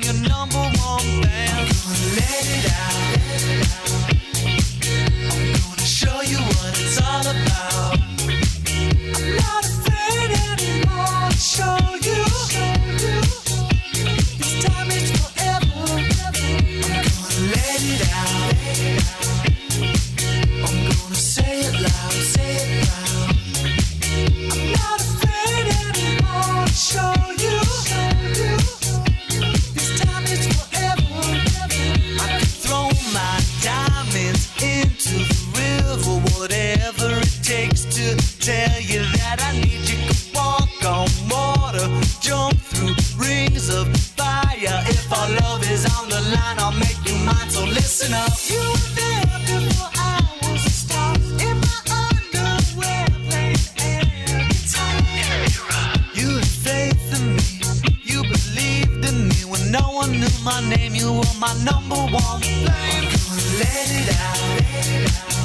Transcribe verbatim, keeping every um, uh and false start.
your number one fan. I'm gonna let it out. I'm gonna show you what it's all about. I'm not afraid anymore to show you. This time is forever. I'm gonna let it out. I'm gonna say it loud, say it loud. I'm not afraid anymore to show you. This time is forever. I can throw my diamonds into the river, whatever it takes to tell you that I need you. Can walk on water, jump through rings of fire. If our love is on the line, I'll make you mine. So listen up. You were there before I was a star. In my underwear, playing air guitar. You had faith in me. You believed in me when no one knew my name. You were my number one flame. I'm gonna let it out.